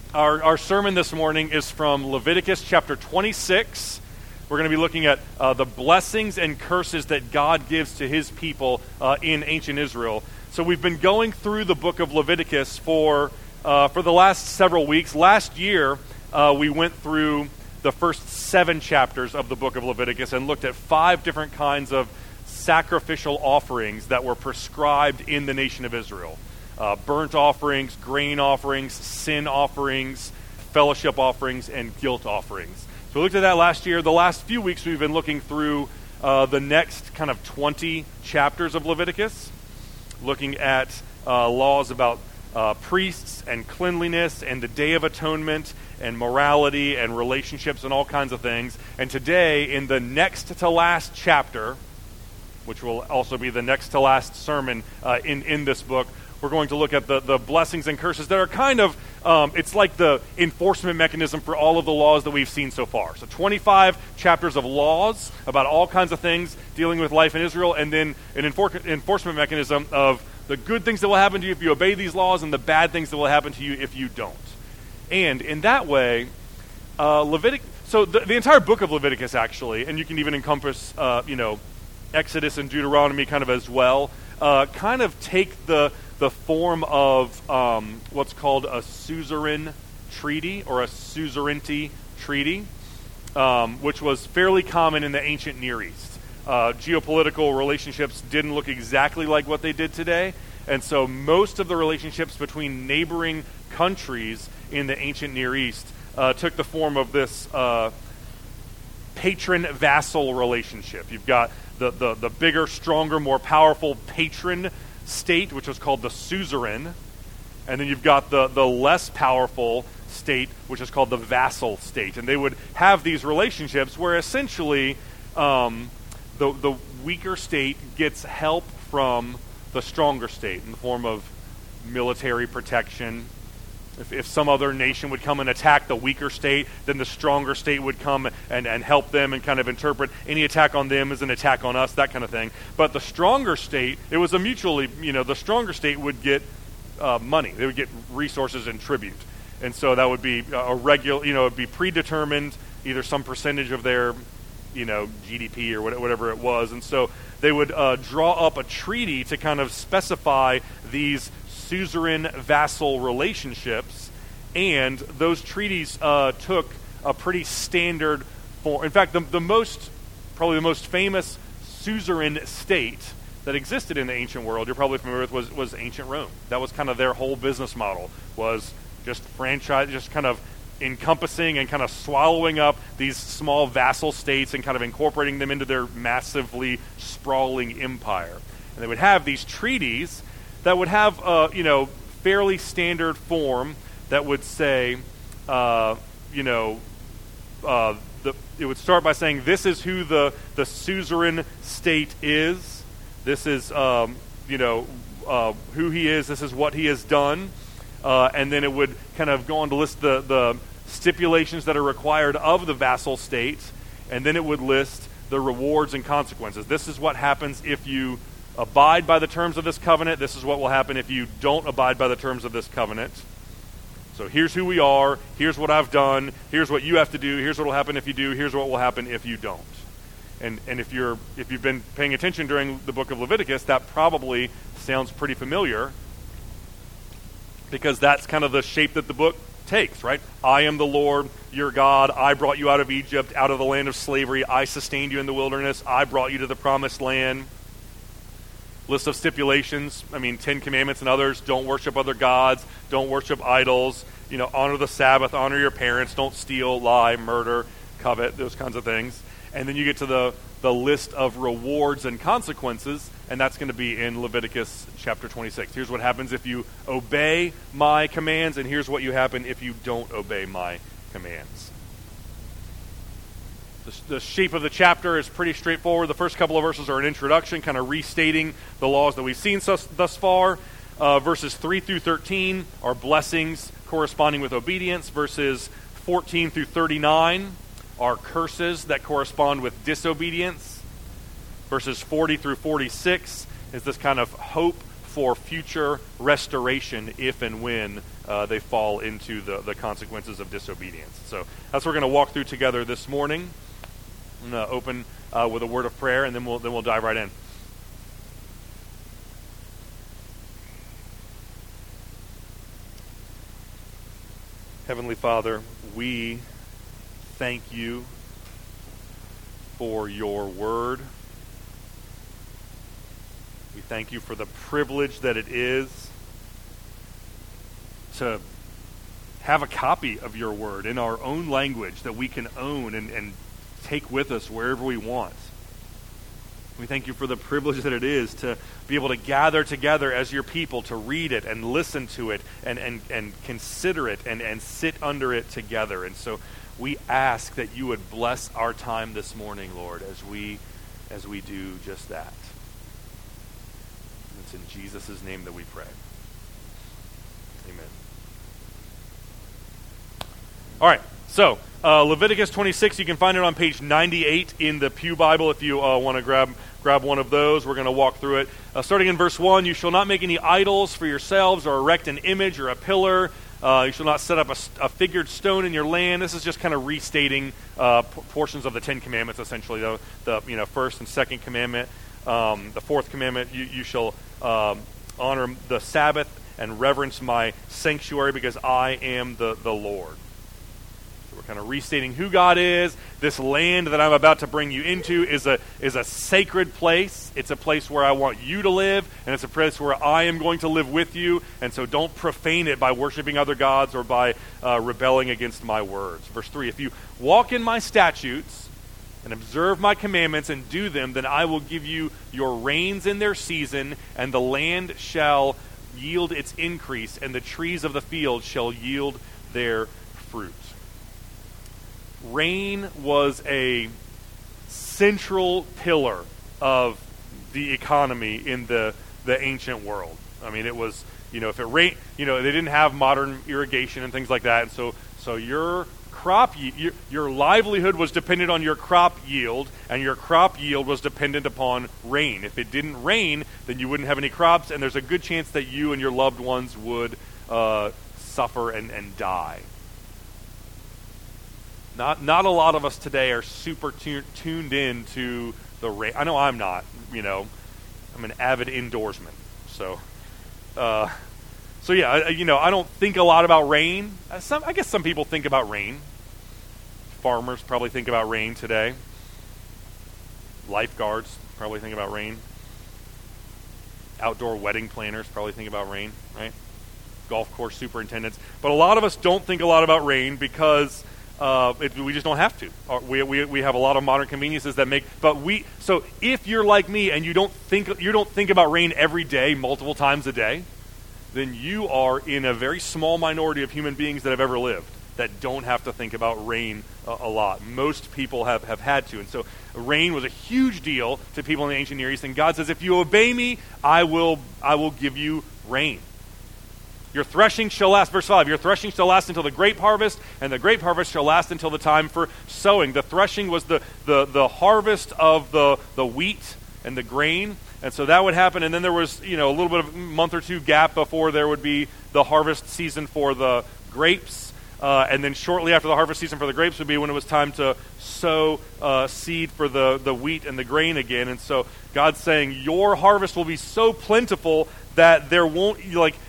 Our sermon this morning is from Leviticus chapter 26. We're going to be looking at the blessings and curses that God gives to his people in ancient Israel. So we've been going through the book of Leviticus for the last several weeks. Last year, we went through the first 7 chapters of the book of Leviticus and looked at 5 different kinds of sacrificial offerings that were prescribed in the nation of Israel. Burnt offerings, grain offerings, sin offerings, fellowship offerings, and guilt offerings. So we looked at that last year. The last few weeks we've been looking through the next kind of 20 chapters of Leviticus, looking at laws about priests and cleanliness and the Day of Atonement and morality and relationships and all kinds of things. And today, in the next to last chapter, which will also be the next to last sermon in this book, we're going to look at the blessings and curses that are kind of, it's like the enforcement mechanism for all of the laws that we've seen so far. So 25 chapters of laws about all kinds of things dealing with life in Israel, and then an enforcement mechanism of the good things that will happen to you if you obey these laws and the bad things that will happen to you if you don't. And in that way, so the entire book of Leviticus actually, and you can even encompass, Exodus and Deuteronomy kind of as well, kind of take the form of what's called a suzerain treaty or a suzerainty treaty, which was fairly common in the ancient Near East. Geopolitical relationships didn't look exactly like what they did today, and so most of the relationships between neighboring countries in the ancient Near East took the form of this patron-vassal relationship. You've got the bigger, stronger, more powerful patron state, which was called the suzerain, and then you've got the less powerful state, which is called the vassal state. And they would have these relationships where essentially the weaker state gets help from the stronger state in the form of military protection. If some other nation would come and attack the weaker state, then the stronger state would come and help them and kind of interpret any attack on them as an attack on us, that kind of thing. But the stronger state, it was a mutually, the stronger state would get money. They would get resources and tribute. And so that would be a regular, it would be predetermined, either some percentage of their, GDP or whatever it was. And so they would draw up a treaty to kind of specify these suzerain vassal relationships, and those treaties took a pretty standard form. In fact, probably the most famous suzerain state that existed in the ancient world, you're probably familiar with, was ancient Rome. That was kind of their whole business model, was just franchise, just kind of encompassing and kind of swallowing up these small vassal states and kind of incorporating them into their massively sprawling empire. And they would have these treaties that would have, fairly standard form that would say, it would start by saying, this is who the suzerain state is. This is, who he is. This is what he has done. And then it would kind of go on to list the stipulations that are required of the vassal state. And then it would list the rewards and consequences. This is what happens if you abide by the terms of this covenant. This is what will happen if you don't abide by the terms of this covenant. So here's who we are. Here's what I've done. Here's what you have to do. Here's what will happen if you do. Here's what will happen if you don't. And if you've been paying attention during the book of Leviticus, that probably sounds pretty familiar, because that's kind of the shape that the book takes, right? I am the Lord, your God. I brought you out of Egypt, out of the land of slavery. I sustained you in the wilderness. I brought you to the promised land. List of stipulations, 10 commandments and others. Don't worship other gods. Don't worship idols. Honor the Sabbath. Honor your parents. Don't steal, lie, murder, covet, those kinds of things. And then you get to the list of rewards and consequences, and that's going to be in Leviticus chapter 26. Here's what happens if you obey my commands, and here's what you happen if you don't obey my commands. The shape of the chapter is pretty straightforward. The first couple of verses are an introduction, kind of restating the laws that we've seen thus far. Verses 3 through 13 are blessings corresponding with obedience. Verses 14 through 39 are curses that correspond with disobedience. Verses 40 through 46 is this kind of hope for future restoration if and when they fall into the consequences of disobedience. So that's what we're going to walk through together this morning. I'm going to open with a word of prayer, and then we'll dive right in. Heavenly Father, we thank you for your word. We thank you for the privilege that it is to have a copy of your word in our own language that we can own and take with us wherever we want. We thank you for the privilege that it is to be able to gather together as your people to read it and listen to it and consider it and sit under it together. And so we ask that you would bless our time this morning, Lord, as we do just that. It's in Jesus' name that we pray. Amen. All right, so Leviticus 26, you can find it on page 98 in the Pew Bible if you want to grab one of those. We're going to walk through it. Starting in verse 1, you shall not make any idols for yourselves or erect an image or a pillar. You shall not set up a figured stone in your land. This is just kind of restating portions of the Ten Commandments, essentially. The first and second commandment. The fourth commandment, you shall honor the Sabbath and reverence my sanctuary because I am the Lord. We're kind of restating who God is. This land that I'm about to bring you into is a sacred place. It's a place where I want you to live, and it's a place where I am going to live with you. And so don't profane it by worshiping other gods or by rebelling against my words. Verse 3, if you walk in my statutes and observe my commandments and do them, then I will give you your rains in their season, and the land shall yield its increase, and the trees of the field shall yield their fruit. Rain was a central pillar of the economy in the ancient world. I mean, it was, if it rained, they didn't have modern irrigation and things like that, and so your crop, your livelihood was dependent on your crop yield, and your crop yield was dependent upon rain. If it didn't rain, then you wouldn't have any crops, and there's a good chance that you and your loved ones would suffer and die. Not a lot of us today are super tuned in to the rain. I know I'm not. I'm an avid indoorsman. So yeah, I don't think a lot about rain. I guess some people think about rain. Farmers probably think about rain today. Lifeguards probably think about rain. Outdoor wedding planners probably think about rain, right? Golf course superintendents. But a lot of us don't think a lot about rain because we just don't have to. We have a lot of modern conveniences that make. So if you're like me and you don't think about rain every day, multiple times a day, then you are in a very small minority of human beings that have ever lived that don't have to think about rain a lot. Most people have had to, and so rain was a huge deal to people in the ancient Near East. And God says, if you obey me, I will give you rain. Your threshing shall last, verse 5, your threshing shall last until the grape harvest, and the grape harvest shall last until the time for sowing. The threshing was the harvest of the wheat and the grain, and so that would happen, and then there was, a little bit of a month or two gap before there would be the harvest season for the grapes, and then shortly after the harvest season for the grapes would be when it was time to sow seed for the wheat and the grain again. And so God's saying, your harvest will be so plentiful that there won't,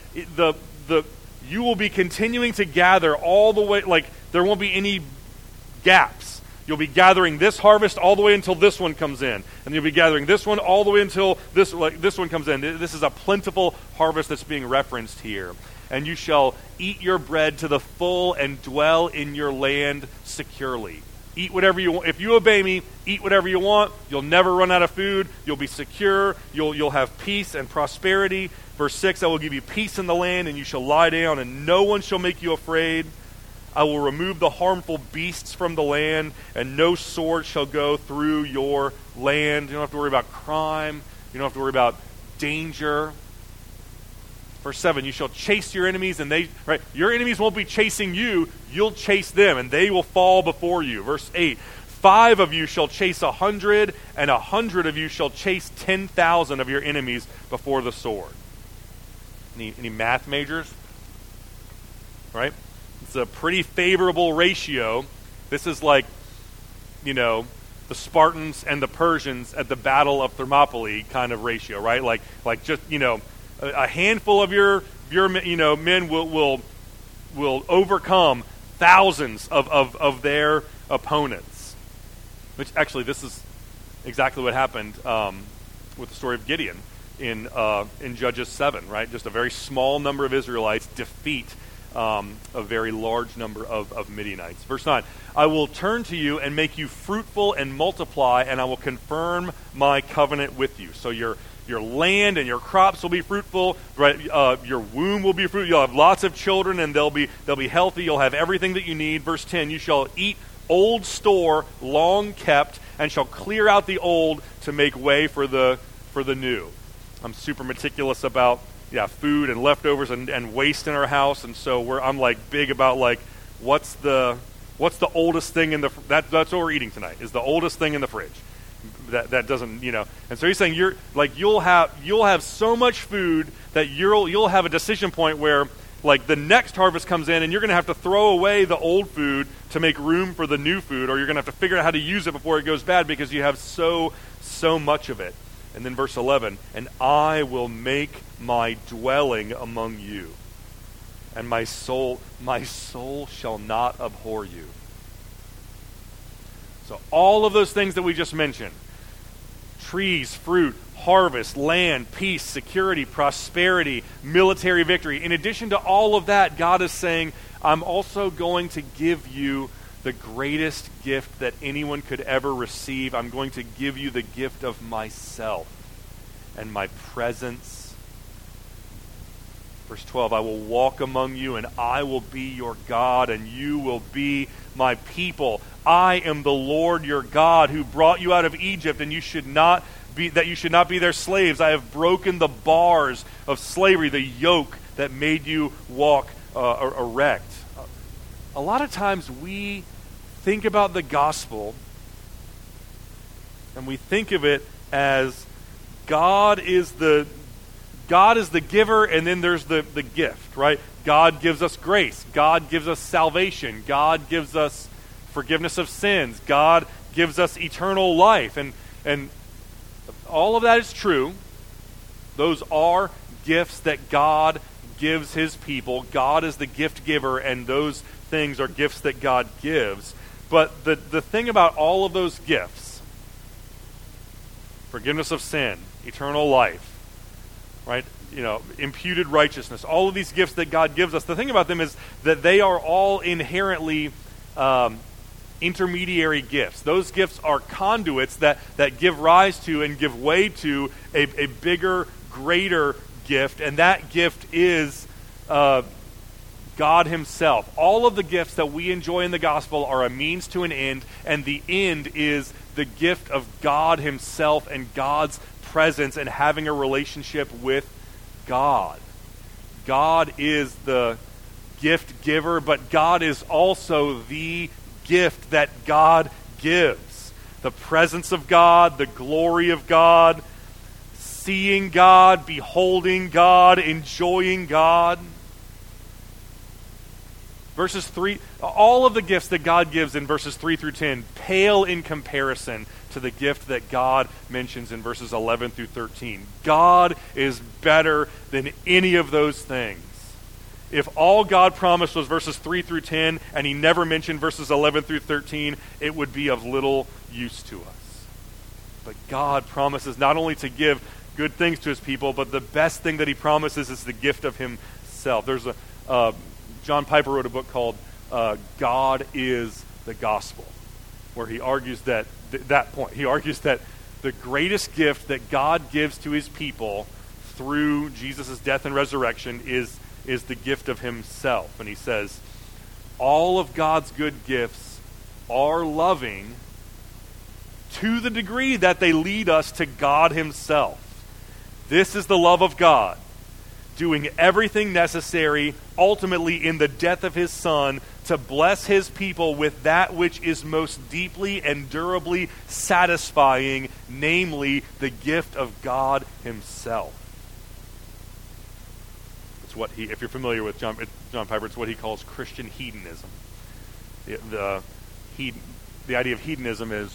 you will be continuing to gather all the way, there won't be any gaps. You'll be gathering this harvest all the way until this one comes in. And you'll be gathering this one all the way until this one comes in. This is a plentiful harvest that's being referenced here. And you shall eat your bread to the full and dwell in your land securely. Eat whatever you want. If you obey me, eat whatever you want. You'll never run out of food. You'll be secure. You'll have peace and prosperity. Verse 6, I will give you peace in the land, and you shall lie down, and no one shall make you afraid. I will remove the harmful beasts from the land, and no sword shall go through your land. You don't have to worry about crime. You don't have to worry about danger. Verse 7, you shall chase your enemies, and your enemies won't be chasing you. You'll chase them, and they will fall before you. Verse 8, 5 of you shall chase 100, and 100 of you shall chase 10,000 of your enemies before the sword. Any math majors? Right? It's a pretty favorable ratio. This is like, the Spartans and the Persians at the Battle of Thermopylae kind of ratio, right? Like just, a handful of your men will overcome thousands of their opponents. Which actually, this is exactly what happened with the story of Gideon in Judges 7, right? Just a very small number of Israelites defeat a very large number of Midianites. Verse 9, I will turn to you and make you fruitful and multiply, and I will confirm my covenant with you. So your land and your crops will be fruitful, right? Your womb will be fruitful. You'll have lots of children, and they'll be healthy. You'll have everything that you need. Verse 10, you shall eat old store long kept, and shall clear out the old to make way for the new. I'm super meticulous about food and leftovers and waste in our house, and so I'm like big about like what's the oldest thing in the that's what we're eating tonight is the oldest thing in the fridge. That doesn't, and so he's saying you'll have so much food that you'll have a decision point where like the next harvest comes in and you're going to have to throw away the old food to make room for the new food, or you're going to have to figure out how to use it before it goes bad because you have so much of it. And then verse 11, and I will make my dwelling among you, and my soul shall not abhor you. So all of those things that we just mentioned, trees, fruit, harvest, land, peace, security, prosperity, military victory. In addition to all of that, God is saying, I'm also going to give you the greatest gift that anyone could ever receive. I'm going to give you the gift of myself and my presence. Verse 12, I will walk among you, and I will be your God, and you will be my people. I am the Lord your God who brought you out of Egypt, and you should not be their slaves. I have broken the bars of slavery, the yoke that made you walk erect. A lot of times we think about the gospel and we think of it as God is the giver, and then there's the gift, right? God gives us grace. God gives us salvation. God gives us forgiveness of sins. God gives us eternal life. And all of that is true. Those are gifts that God gives his people. God is the gift giver, and those things are gifts that God gives. But the thing about all of those gifts, forgiveness of sin, eternal life, right? Imputed righteousness, all of these gifts that God gives us, the thing about them is that they are all inherently intermediary gifts. Those gifts are conduits that give rise to and give way to a bigger, greater gift, and that gift is God himself. All of the gifts that we enjoy in the gospel are a means to an end, and the end is the gift of God himself and God's presence and having a relationship with God. God is the gift giver, but God is also the gift that God gives. The presence of God, the glory of God, seeing God, beholding God, enjoying God. Verses 3, all of the gifts that God gives in verses 3 through 10 pale in comparison to the gift that God mentions in verses 11 through 13. God is better than any of those things. If all God promised was verses 3 through 10 and he never mentioned verses 11 through 13, it would be of little use to us. But God promises not only to give good things to his people, but the best thing that he promises is the gift of himself. There's John Piper wrote a book called God is the Gospel, where he argues that he argues that the greatest gift that God gives to his people through Jesus' death and resurrection is the gift of himself. And he says, all of God's good gifts are loving to the degree that they lead us to God himself. This is the love of God, doing everything necessary, ultimately in the death of his Son, to bless his people with that which is most deeply and durably satisfying, namely the gift of God himself. if you're familiar with John Piper, it's what he calls Christian hedonism. The idea of hedonism is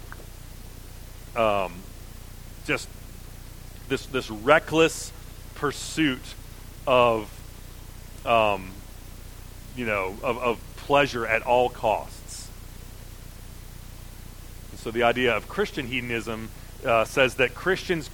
just this reckless pursuit of pleasure at all costs. And so the idea of Christian hedonism says that Christians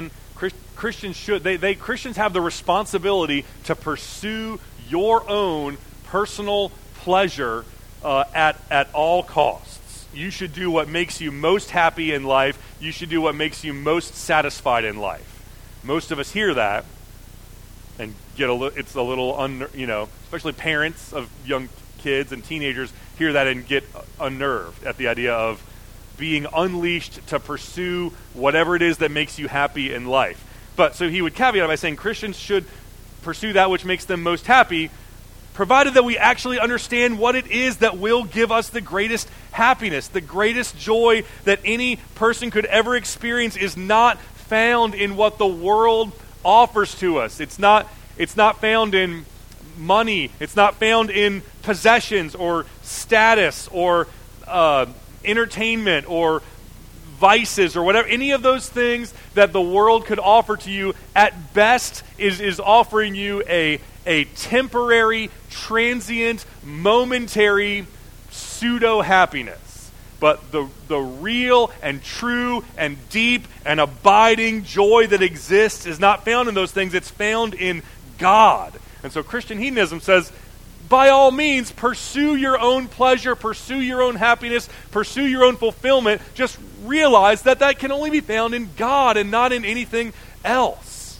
have the responsibility to pursue your own personal pleasure at all costs. You should do what makes you most happy in life. You should do what makes you most satisfied in life. Most of us hear that and get it's a little especially parents of young kids and teenagers hear that and get unnerved at the idea of being unleashed to pursue whatever it is that makes you happy in life. But so he would caveat by saying Christians should pursue that which makes them most happy, provided that we actually understand what it is that will give us the greatest happiness. The greatest joy that any person could ever experience is not found in what the world offers to us. It's not found in money. It's not found in possessions or status or entertainment or vices or whatever. Any of those things that the world could offer to you, at best is offering you a temporary, transient, momentary pseudo-happiness. But the real and true and deep and abiding joy that exists is not found in those things. It's found in God. And so Christian hedonism says, by all means, pursue your own pleasure, pursue your own happiness, pursue your own fulfillment. Just realize that can only be found in God and not in anything else.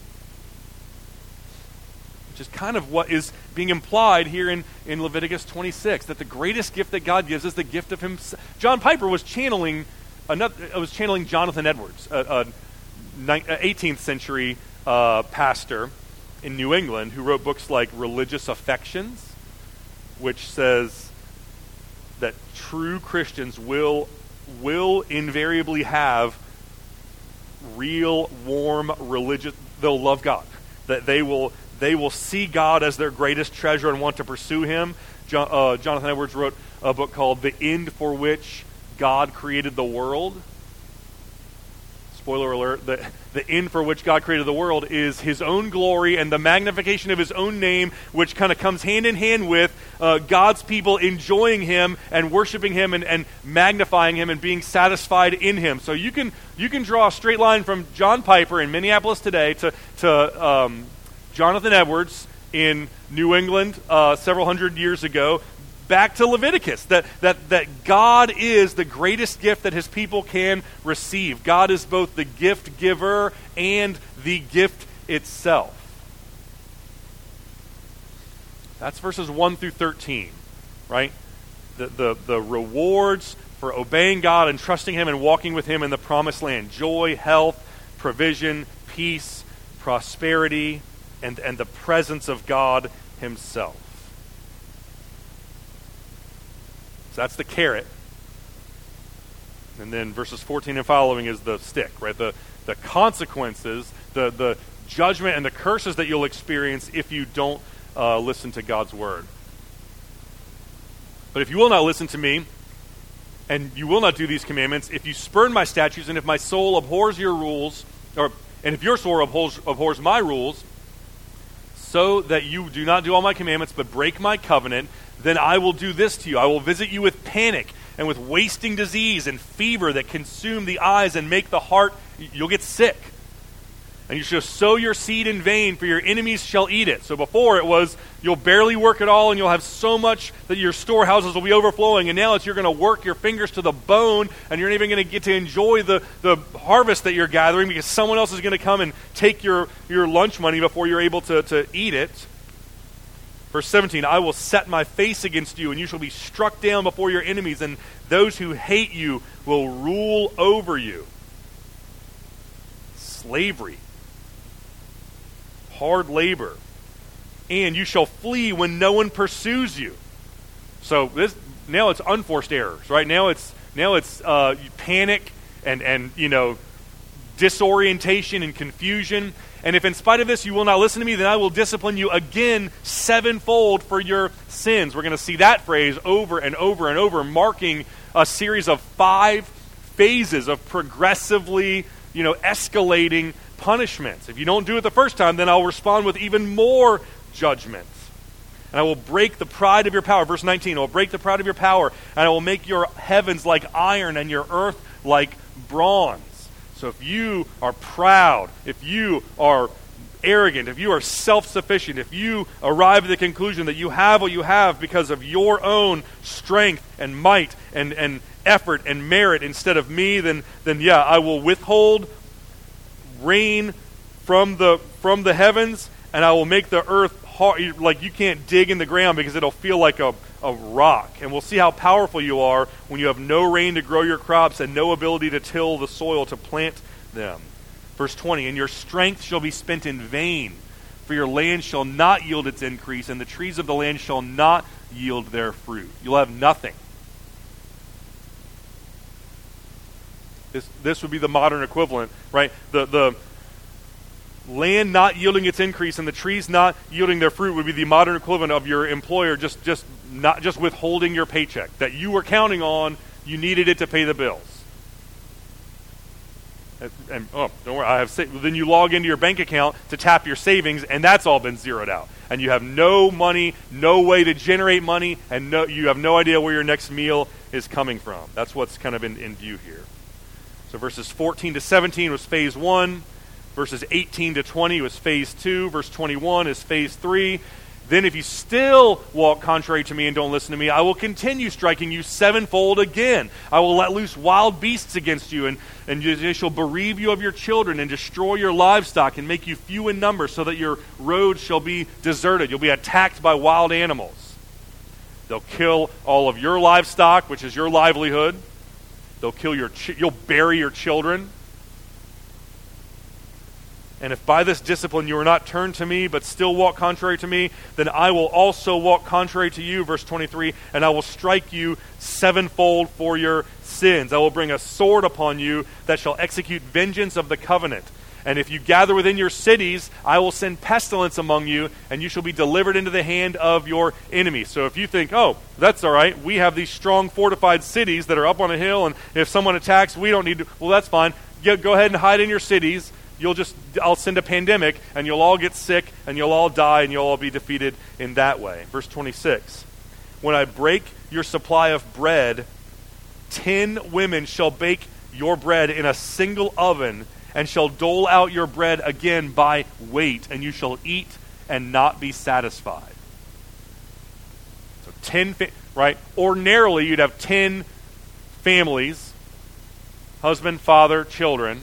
Which is kind of what is being implied here in Leviticus 26, that the greatest gift that God gives is the gift of himself. John Piper was channeling Jonathan Edwards, a 18th century pastor in New England who wrote books like Religious Affections, which says that true Christians will invariably have real, warm, religious, they'll love God. That they will see God as their greatest treasure and want to pursue him. Jonathan Edwards wrote a book called The End for Which God Created the World. Spoiler alert, the end for which God created the world is his own glory and the magnification of his own name, which kind of comes hand in hand with God's people enjoying him and worshiping him and magnifying him and being satisfied in him. So you can draw a straight line from John Piper in Minneapolis today to Jonathan Edwards in New England several hundred years ago, back to Leviticus, that God is the greatest gift that his people can receive. God is both the gift giver and the gift itself. That's verses 1 through 13, right? The rewards for obeying God and trusting him and walking with him in the promised land. Joy, health, provision, peace, prosperity, and the presence of God himself. So that's the carrot. And then verses 14 and following is the stick, right? The consequences, the judgment and the curses that you'll experience if you don't listen to God's word. But if you will not listen to me, and you will not do these commandments, if you spurn my statutes, and if my soul abhors your rules, and if your soul abhors my rules, so that you do not do all my commandments but break my covenant, then I will do this to you. I will visit you with panic and with wasting disease and fever that consume the eyes and make the heart, you'll get sick. And you shall sow your seed in vain, for your enemies shall eat it. So before it was, you'll barely work at all, and you'll have so much that your storehouses will be overflowing. And now it's you're going to work your fingers to the bone, and you're not even going to get to enjoy the harvest that you're gathering, because someone else is going to come and take your lunch money before you're able to eat it. Verse 17, I will set my face against you, and you shall be struck down before your enemies, and those who hate you will rule over you. Slavery. Hard labor. And you shall flee when no one pursues you. So now it's unforced errors, right? Now it's panic and disorientation and confusion. And if in spite of this you will not listen to me, then I will discipline you again sevenfold for your sins. We're going to see that phrase over and over and over, marking a series of 5 phases of progressively, escalating punishments. If you don't do it the first time, then I'll respond with even more judgment. And I will break the pride of your power. Verse 19, I will break the pride of your power, and I will make your heavens like iron and your earth like bronze. So if you are proud, if you are arrogant, if you are self-sufficient, if you arrive at the conclusion that you have what you have because of your own strength and might and effort and merit instead of me, then yeah, I will withhold rain from the heavens, and I will make the earth hard, like you can't dig in the ground because it'll feel like a rock. And we'll see how powerful you are when you have no rain to grow your crops and no ability to till the soil to plant them. Verse 20, and your strength shall be spent in vain, for your land shall not yield its increase, and the trees of the land shall not yield their fruit. You'll have nothing. This would be the modern equivalent, right? The land not yielding its increase and the trees not yielding their fruit would be the modern equivalent of your employer just withholding your paycheck that you were counting on. You needed it to pay the bills. And don't worry, then you log into your bank account to tap your savings, and that's all been zeroed out. And you have no money, no way to generate money, and you have no idea where your next meal is coming from. That's what's kind of in view here. So verses 14 to 17 was phase 1. Verses 18 to 20 was phase 2. Verse 21 is phase 3. Then if you still walk contrary to me and don't listen to me, I will continue striking you sevenfold again. I will let loose wild beasts against you, and they shall bereave you of your children and destroy your livestock and make you few in number so that your roads shall be deserted. You'll be attacked by wild animals. They'll kill all of your livestock, which is your livelihood. They'll kill you'll bury your children. And if by this discipline you are not turned to me, but still walk contrary to me, then I will also walk contrary to you, verse 23, and I will strike you sevenfold for your sins. I will bring a sword upon you that shall execute vengeance of the covenant. And if you gather within your cities, I will send pestilence among you, and you shall be delivered into the hand of your enemies. So if you think, oh, that's all right, we have these strong fortified cities that are up on a hill, and if someone attacks, we don't need to, well, that's fine. Go ahead and hide in your cities. I'll send a pandemic, and you'll all get sick, and you'll all die, and you'll all be defeated in that way. Verse 26, when I break your supply of bread, 10 women shall bake your bread in a single oven, and shall dole out your bread again by weight, and you shall eat and not be satisfied. So 10, right? Ordinarily, you'd have 10 families, husband, father, children.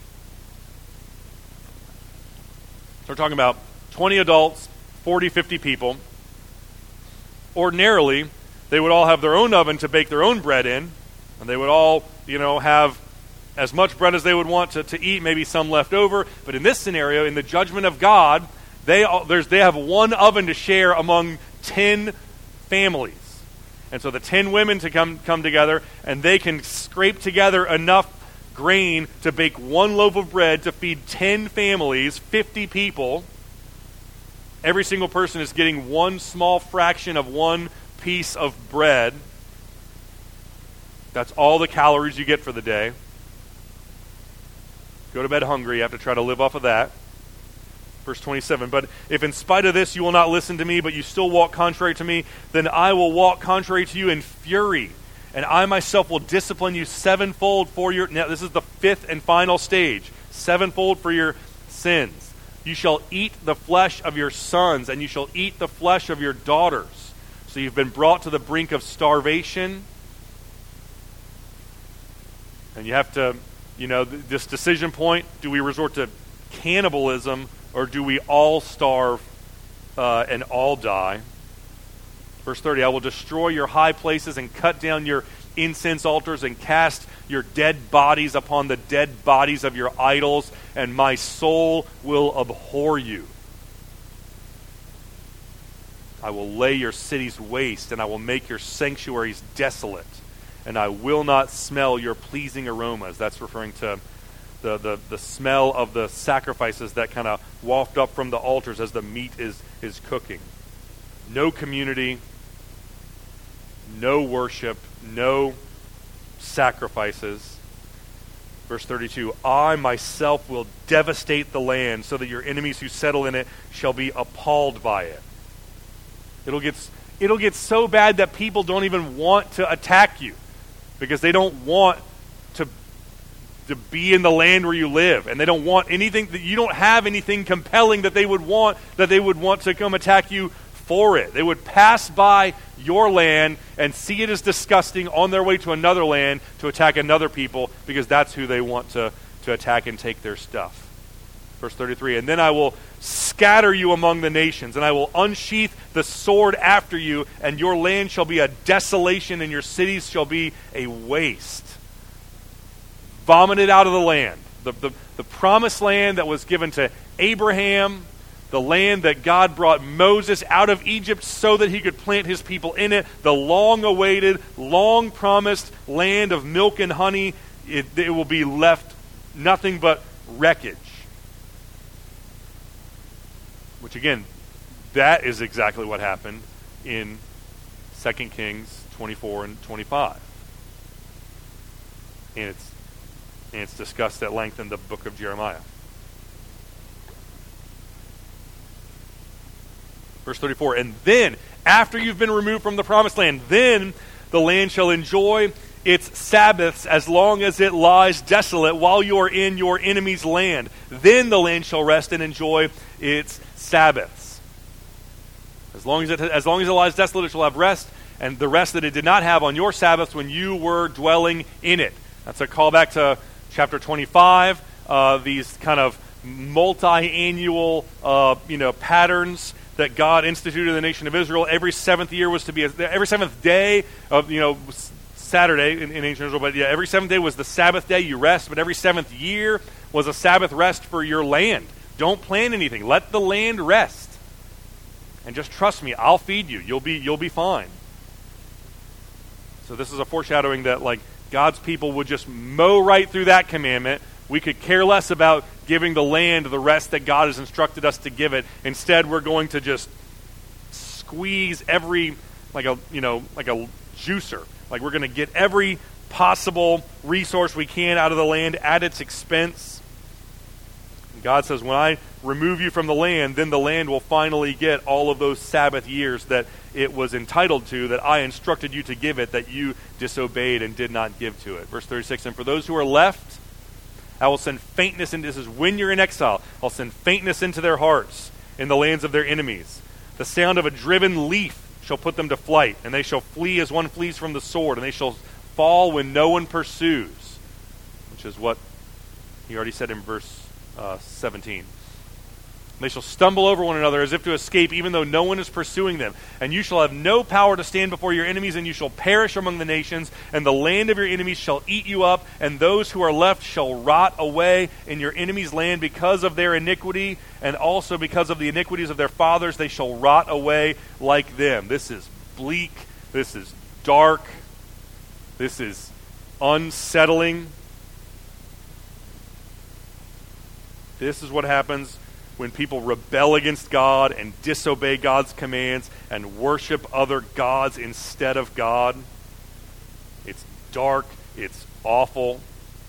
So we're talking about 20 adults, 40, 50 people. Ordinarily, they would all have their own oven to bake their own bread in, and they would all, have as much bread as they would want to eat, maybe some left over. But in this scenario, in the judgment of God, they have one oven to share among 10 families. And so the 10 women to come together, and they can scrape together enough grain to bake one loaf of bread to feed 10 families, 50 people. Every single person is getting one small fraction of one piece of bread. That's all the calories you get for the day. Go to bed hungry. You have to try to live off of that. Verse 27, but if in spite of this you will not listen to me, but you still walk contrary to me, then I will walk contrary to you in fury. And I myself will discipline you sevenfold for your... Now, this is the 5th and final stage. Sevenfold for your sins. You shall eat the flesh of your sons, and you shall eat the flesh of your daughters. So you've been brought to the brink of starvation. And you have to, this decision point, do we resort to cannibalism, or do we all starve and all die? Verse 30, I will destroy your high places and cut down your incense altars and cast your dead bodies upon the dead bodies of your idols, and my soul will abhor you. I will lay your cities waste, and I will make your sanctuaries desolate, and I will not smell your pleasing aromas. That's referring to the smell of the sacrifices that kind of waft up from the altars as the meat is cooking. No community, no worship, no sacrifices. Verse 32, I myself will devastate the land so that your enemies who settle in it shall be appalled by it. It'll get so bad that people don't even want to attack you because they don't want to be in the land where you live, and they don't want anything, that you don't have anything compelling that they would want to come attack you for it. They would pass by your land and see it as disgusting on their way to another land to attack another people because that's who they want to attack and take their stuff. Verse 33, and then I will scatter you among the nations, and I will unsheath the sword after you, and your land shall be a desolation, and your cities shall be a waste. Vomited out of the land. The promised land that was given to Abraham, the land that God brought Moses out of Egypt so that he could plant his people in it, the long-awaited, long-promised land of milk and honey, it will be left nothing but wreckage. Which again, that is exactly what happened in 2 Kings 24 and 25. And it's discussed at length in the book of Jeremiah. Verse 34, and then, after you've been removed from the promised land, then the land shall enjoy its Sabbaths as long as it lies desolate while you are in your enemy's land. Then the land shall rest and enjoy its Sabbaths. As long as it lies desolate, it shall have rest, and the rest that it did not have on your Sabbaths when you were dwelling in it. That's a callback to chapter 25, these kind of multi-annual patterns that God instituted in the nation of Israel. Every seventh year was to be every seventh day of Saturday in ancient Israel, but every seventh day was the Sabbath day. You rest, but every seventh year was a Sabbath rest for your land. Don't plan anything. Let the land rest, and just trust me. I'll feed you. You'll be fine. So this is a foreshadowing that God's people would just mow right through that commandment. We could care less about giving the land the rest that God has instructed us to give it. Instead, we're going to just squeeze every, like a juicer. We're going to get every possible resource we can out of the land at its expense. And God says, when I remove you from the land, then the land will finally get all of those Sabbath years that it was entitled to, that I instructed you to give it, that you disobeyed and did not give to it. Verse 36, and for those who are left, I will send faintness into, this is when you're in exile, I'll send faintness into their hearts in the lands of their enemies. The sound of a driven leaf shall put them to flight, and they shall flee as one flees from the sword, and they shall fall when no one pursues, which is what he already said in verse 17. They shall stumble over one another as if to escape, even though no one is pursuing them. And you shall have no power to stand before your enemies, and you shall perish among the nations, and the land of your enemies shall eat you up, and those who are left shall rot away in your enemies' land because of their iniquity, and also because of the iniquities of their fathers, they shall rot away like them. This is bleak. This is dark. This is unsettling. This is what happens when people rebel against God and disobey God's commands and worship other gods instead of God. It's dark. It's awful.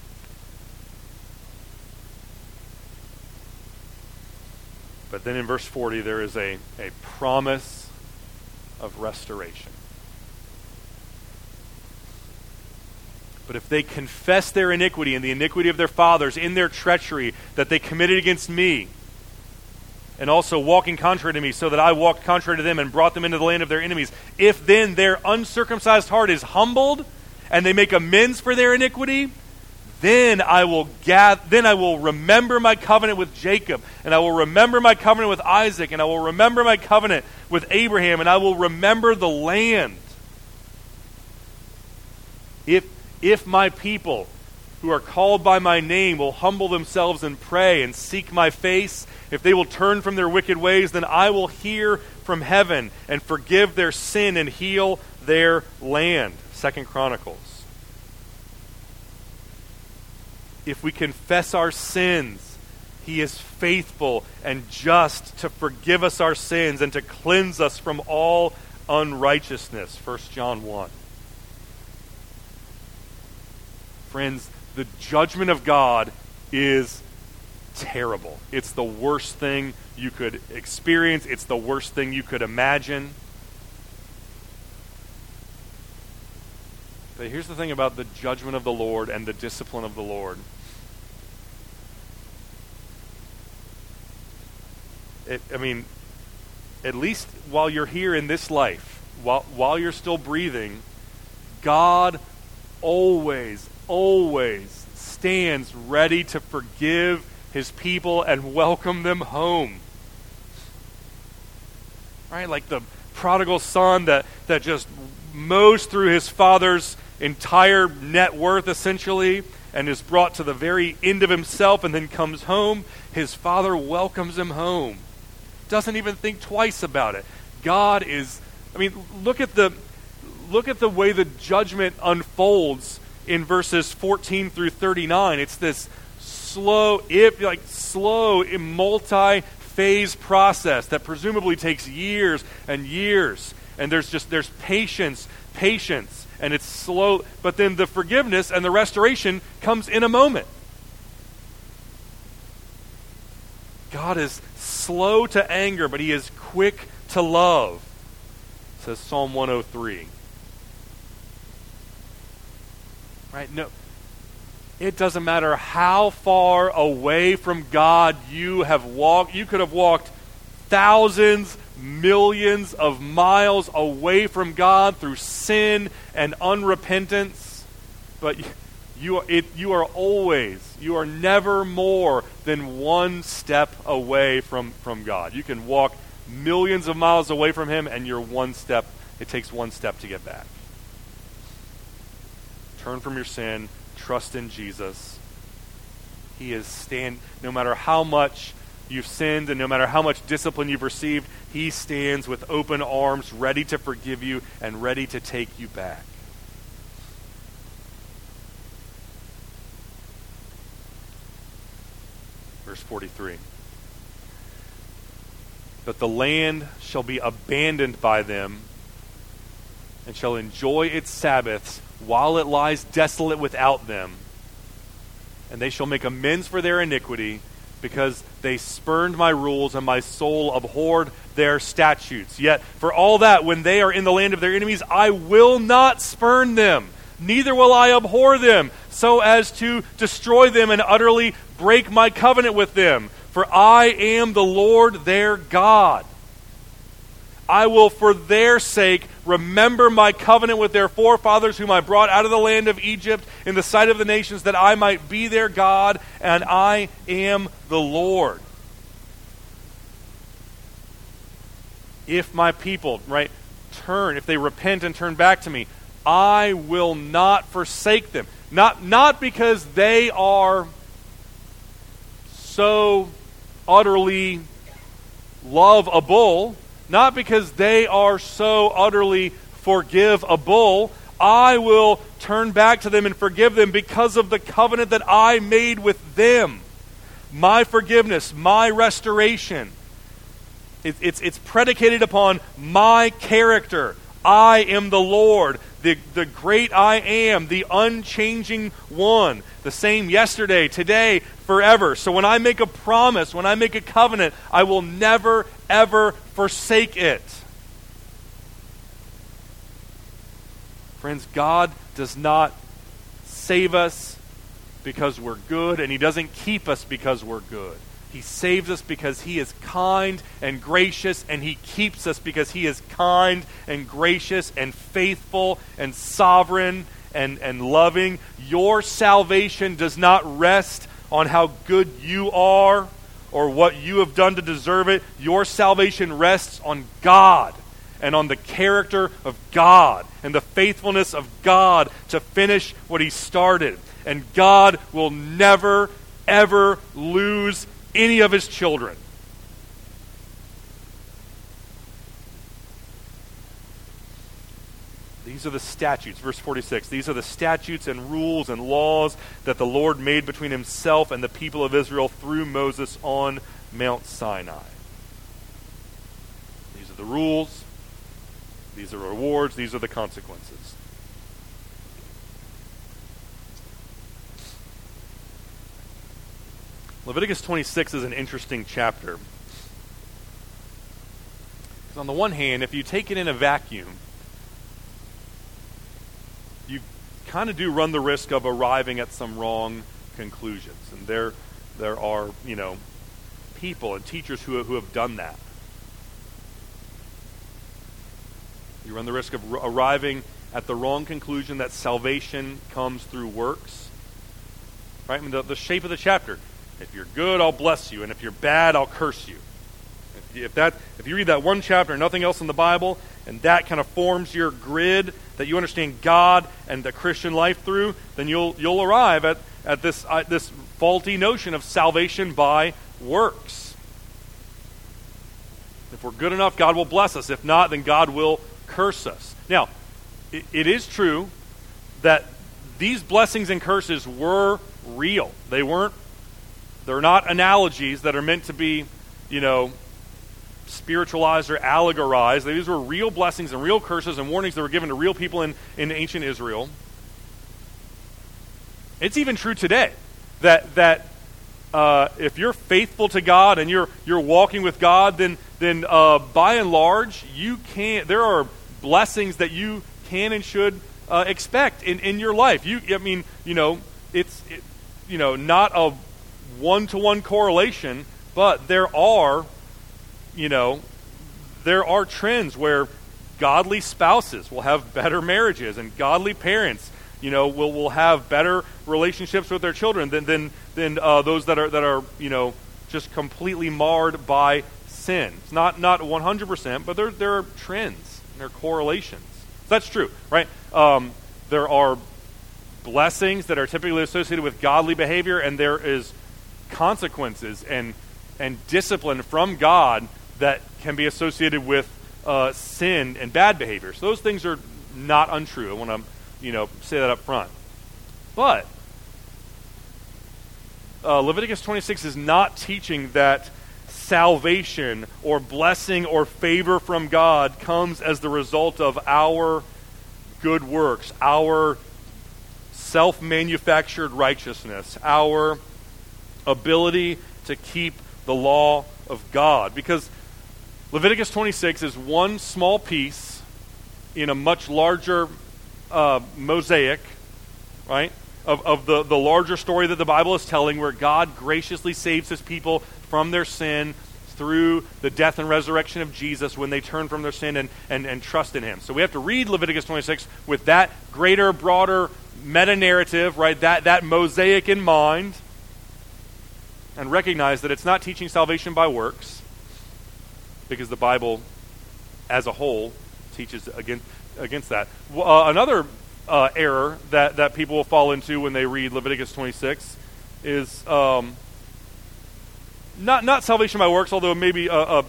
But then in verse 40, there is a promise of restoration. But if they confess their iniquity and the iniquity of their fathers in their treachery that they committed against me, and also walking contrary to me, so that I walked contrary to them and brought them into the land of their enemies, if then their uncircumcised heart is humbled and they make amends for their iniquity, then I will remember my covenant with Jacob, and I will remember my covenant with Isaac, and I will remember my covenant with Abraham, and I will remember the land. If my people who are called by my name will humble themselves and pray and seek my face, if they will turn from their wicked ways, then I will hear from heaven and forgive their sin and heal their land. 2 Chronicles. if we confess our sins, he is faithful and just to forgive us our sins and to cleanse us from all unrighteousness. 1 John 1. Friends, the judgment of God is terrible. It's the worst thing you could experience. It's the worst thing you could imagine. But here's the thing about the judgment of the Lord and the discipline of the Lord. At least while you're here in this life, while you're still breathing, God always stands ready to forgive his people and welcome them home. Right? Like the prodigal son that just mows through his father's entire net worth, essentially, and is brought to the very end of himself and then comes home. His father welcomes him home. Doesn't even think twice about it. God is, look at the way the judgment unfolds in verses 14 through 39. It's this slow, multi-phase process that presumably takes years and years. And there's patience, and it's slow, but then the forgiveness and the restoration comes in a moment. God is slow to anger, but he is quick to love, says Psalm 103. Right? No, it doesn't matter how far away from God you have walked. You could have walked thousands, millions of miles away from God through sin and unrepentance, but you are never more than one step away from God. You can walk millions of miles away from him, and it takes one step to get back. Turn from your sin, trust in Jesus. No matter how much you've sinned and no matter how much discipline you've received, he stands with open arms, ready to forgive you and ready to take you back. Verse 43. But the land shall be abandoned by them and shall enjoy its Sabbaths while it lies desolate without them. And they shall make amends for their iniquity, because they spurned my rules and my soul abhorred their statutes. Yet for all that, when they are in the land of their enemies, I will not spurn them, neither will I abhor them, so as to destroy them and utterly break my covenant with them. For I am the Lord their God. I will for their sake remember my covenant with their forefathers, whom I brought out of the land of Egypt in the sight of the nations, that I might be their God, and I am the Lord. If my people, if they repent and turn back to me, I will not forsake them. Not because they are so utterly lovable, not because they are so utterly forgivable. I will turn back to them and forgive them because of the covenant that I made with them. My forgiveness, my restoration. It's predicated upon my character. I am the Lord, the great I am, the unchanging one, the same yesterday, today, forever. So when I make a promise, when I make a covenant, I will never, ever forsake it. Friends, God does not save us because we're good, and he doesn't keep us because we're good. He saves us because he is kind and gracious, and he keeps us because he is kind and gracious and faithful and sovereign and loving. Your salvation does not rest on how good you are or what you have done to deserve it. Your salvation rests on God and on the character of God and the faithfulness of God to finish what he started. And God will never, ever lose any of his children. These are the statutes, verse 46. These are the statutes and rules and laws that the Lord made between himself and the people of Israel through Moses on Mount Sinai. These are the rules. These are rewards. These are the consequences. Leviticus 26 is an interesting chapter. Because on the one hand, if you take it in a vacuum, you kind of do run the risk of arriving at some wrong conclusions. And there are, people and teachers who have done that. You run the risk of arriving at the wrong conclusion that salvation comes through works. Right? I mean, the shape of the chapter. If you're good, I'll bless you, and if you're bad, I'll curse you. If you read that one chapter and nothing else in the Bible, and that kind of forms your grid that you understand God and the Christian life through, then you'll arrive at this faulty notion of salvation by works. If we're good enough, God will bless us. If not, then God will curse us. Now, it is true that these blessings and curses were real. They're not analogies that are meant to be, spiritualized or allegorized. These were real blessings and real curses and warnings that were given to real people in ancient Israel. It's even true today that if you're faithful to God and you're walking with God, then by and large there are blessings that you can and should expect in your life. It's not a one-to-one correlation, but there are trends where godly spouses will have better marriages, and godly parents, will have better relationships with their children than those that are just completely marred by sin. It's not 100%, but there are trends, and there are correlations. So that's true, right? There are blessings that are typically associated with godly behavior, and there is consequences and discipline from God that can be associated with sin and bad behavior. So those things are not untrue. I want to say that up front. But Leviticus 26 is not teaching that salvation or blessing or favor from God comes as the result of our good works, our self-manufactured righteousness, our ability to keep the law of God. Because Leviticus 26 is one small piece in a much larger mosaic, right, of the larger story that the Bible is telling, where God graciously saves his people from their sin through the death and resurrection of Jesus when they turn from their sin and trust in him. So we have to read Leviticus 26 with that greater, broader meta-narrative, right, that mosaic in mind, and recognize that it's not teaching salvation by works, because the Bible as a whole teaches against that. Another error that people will fall into when they read Leviticus 26 is not salvation by works, although maybe a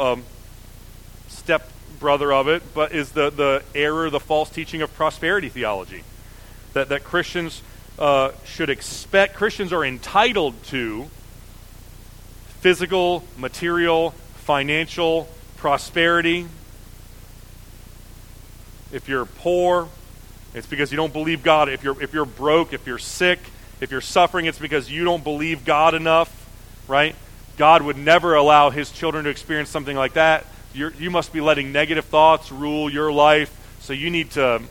step brother of it, but is the error, the false teaching of prosperity theology, that Christians should expect. Christians are entitled to physical, material, financial prosperity. If you're poor, it's because you don't believe God. If you're broke, if you're sick, if you're suffering, it's because you don't believe God enough, right? God would never allow his children to experience something like that. You must be letting negative thoughts rule your life, so you need to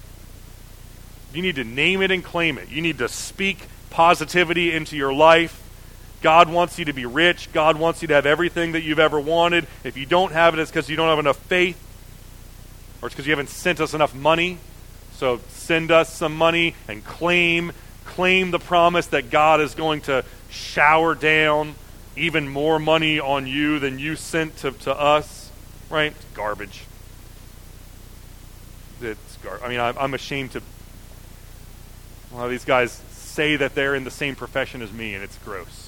name it and claim it. You need to speak positivity into your life. God wants you to be rich. God wants you to have everything that you've ever wanted. If you don't have it, it's because you don't have enough faith, or it's because you haven't sent us enough money. So send us some money and claim the promise that God is going to shower down even more money on you than you sent to us, right? It's garbage. I'm ashamed to. A lot of these guys say that they're in the same profession as me, and it's gross.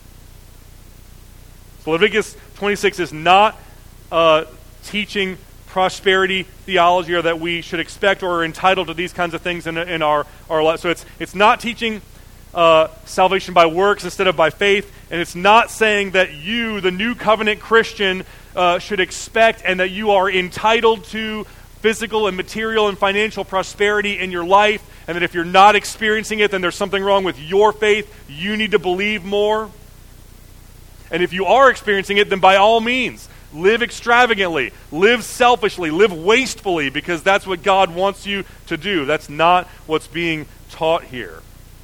So Leviticus 26 is not teaching prosperity theology, or that we should expect or are entitled to these kinds of things in our life. So it's not teaching salvation by works instead of by faith, and it's not saying that you, the new covenant Christian, should expect and that you are entitled to physical and material and financial prosperity in your life, and that if you're not experiencing it, then there's something wrong with your faith. You need to believe more. And if you are experiencing it, then by all means, live extravagantly, live selfishly, live wastefully, because that's what God wants you to do. That's not what's being taught here.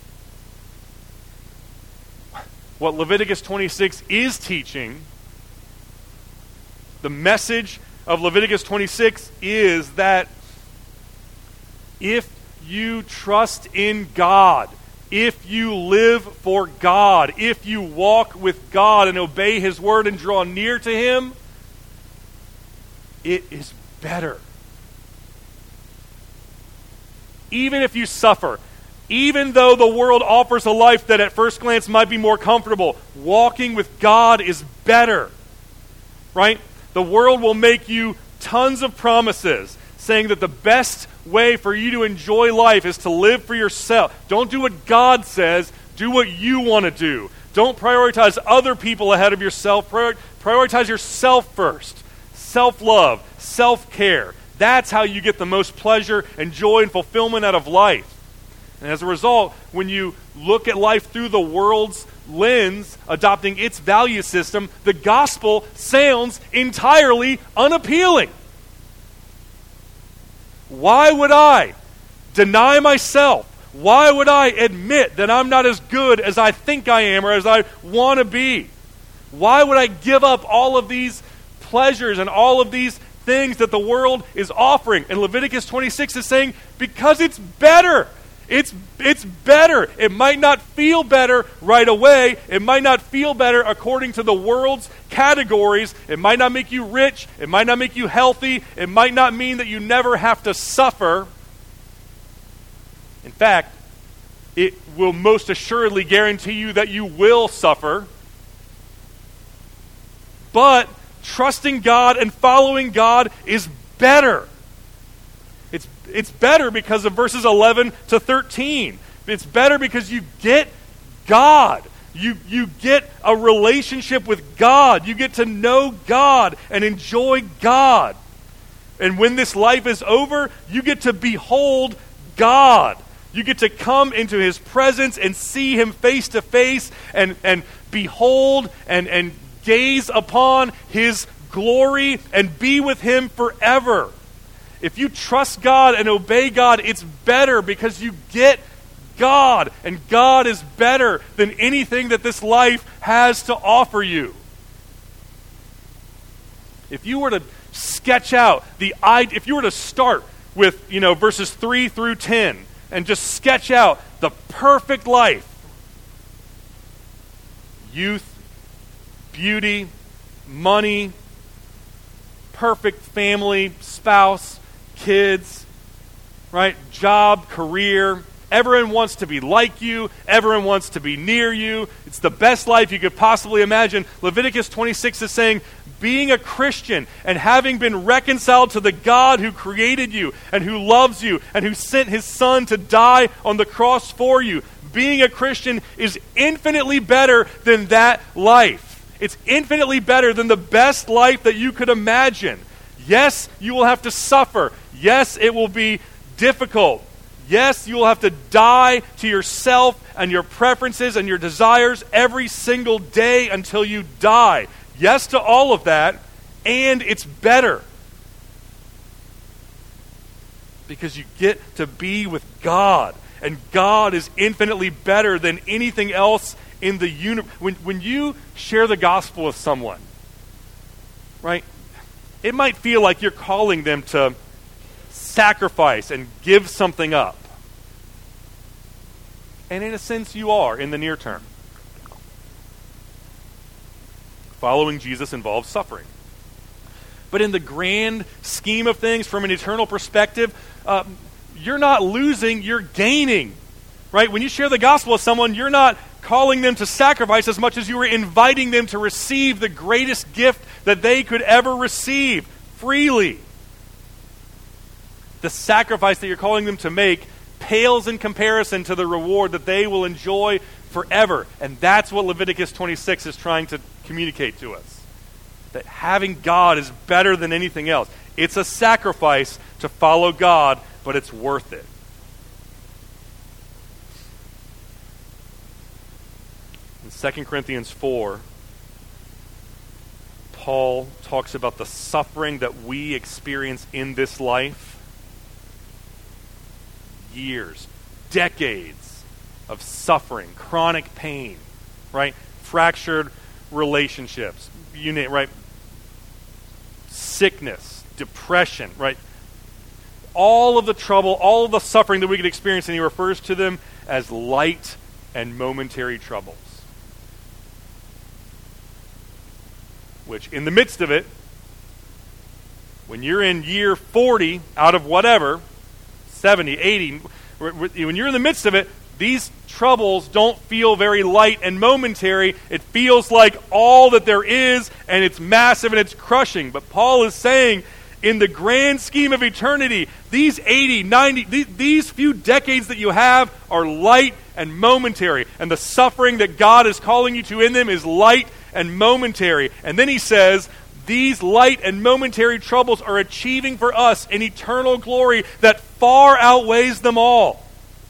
What Leviticus 26 is teaching, the message of Leviticus 26 is that if you trust in God, if you live for God, if you walk with God and obey His word and draw near to Him, it is better. Even if you suffer, even though the world offers a life that at first glance might be more comfortable, walking with God is better. Right? The world will make you tons of promises saying that the best way for you to enjoy life is to live for yourself. Don't do what God says, do what you want to do. Don't prioritize other people ahead of yourself. Prioritize yourself first. Self-love, self-care. That's how you get the most pleasure and joy and fulfillment out of life. And as a result, when you look at life through the world's lens, adopting its value system, the gospel sounds entirely unappealing. Why would I deny myself? Why would I admit that I'm not as good as I think I am or as I want to be? Why would I give up all of these pleasures and all of these things that the world is offering? And Leviticus 26 is saying, because it's better. It's better. It might not feel better right away. It might not feel better according to the world's categories. It might not make you rich. It might not make you healthy. It might not mean that you never have to suffer. In fact, it will most assuredly guarantee you that you will suffer. But trusting God and following God is better. It's better because of verses 11 to 13. It's better because you get God. You get a relationship with God. You get to know God and enjoy God. And when this life is over, you get to behold God. You get to come into His presence and see Him face to face and behold and gaze upon His glory and be with Him forever. If you trust God and obey God, it's better because you get God, and God is better than anything that this life has to offer you. If you were to sketch out if you were to start with, verses 3 through 10 and just sketch out the perfect life, youth, beauty, money, perfect family, spouse, kids, right? Job, career. Everyone wants to be like you. Everyone wants to be near you. It's the best life you could possibly imagine. Leviticus 26 is saying, being a Christian and having been reconciled to the God who created you and who loves you and who sent His Son to die on the cross for you, being a Christian is infinitely better than that life. It's infinitely better than the best life that you could imagine. Yes, you will have to suffer. Yes, it will be difficult. Yes, you will have to die to yourself and your preferences and your desires every single day until you die. Yes to all of that, and it's better. Because you get to be with God, and God is infinitely better than anything else in the universe. When you share the gospel with someone, right, it might feel like you're calling them to sacrifice and give something up. And in a sense, you are in the near term. Following Jesus involves suffering. But in the grand scheme of things, from an eternal perspective, you're not losing, you're gaining. Right? When you share the gospel with someone, you're not calling them to sacrifice as much as you were inviting them to receive the greatest gift that they could ever receive, freely. the sacrifice that you're calling them to make pales in comparison to the reward that they will enjoy forever. And that's what Leviticus 26 is trying to communicate to us. That having God is better than anything else. It's a sacrifice to follow God, but it's worth it. In 2 Corinthians 4, Paul talks about the suffering that we experience in this life. Years, decades of suffering, chronic pain, right? Fractured relationships, right? Sickness, depression, right? All of the trouble, all of the suffering that we could experience, and he refers to them as light and momentary troubles. Which, in the midst of it, when you're in year 40 out of whatever, 70, 80, when you're in the midst of it, these troubles don't feel very light and momentary. It feels like all that there is, and it's massive and it's crushing. But Paul is saying, in the grand scheme of eternity, these 80, 90, these few decades that you have are light and momentary. And the suffering that God is calling you to in them is light and momentary. And then he says, these light and momentary troubles are achieving for us an eternal glory that far outweighs them all.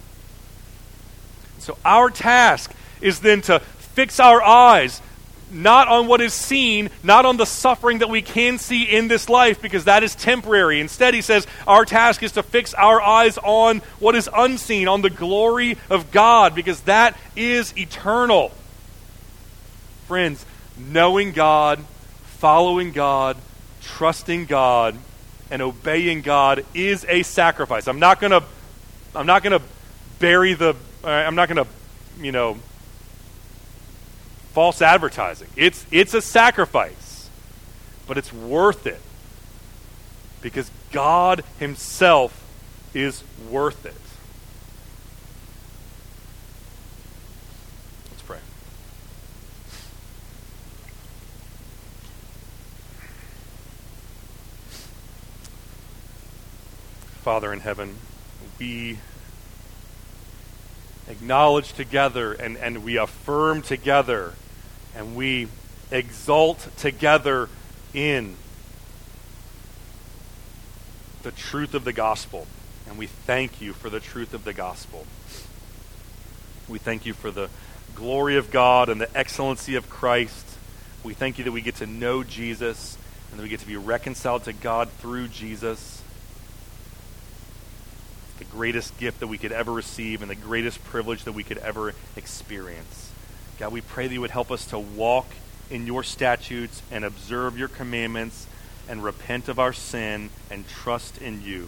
So our task is then to fix our eyes not on what is seen, not on the suffering that we can see in this life, because that is temporary. Instead, he says, our task is to fix our eyes on what is unseen, on the glory of God, because that is eternal. Friends, knowing God, following God, trusting God, and obeying God is a sacrifice. I'm not going to false advertising. It's a sacrifice, but it's worth it because God himself is worth it. Let's pray. Father in heaven, we acknowledge together and we affirm together and we exalt together in the truth of the gospel. And we thank you for the truth of the gospel. We thank you for the glory of God and the excellency of Christ. We thank you that we get to know Jesus and that we get to be reconciled to God through Jesus. The greatest gift that we could ever receive and the greatest privilege that we could ever experience. God, we pray that you would help us to walk in your statutes and observe your commandments and repent of our sin and trust in you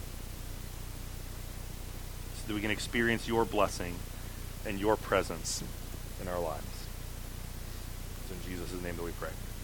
so that we can experience your blessing and your presence in our lives. It's in Jesus' name that we pray.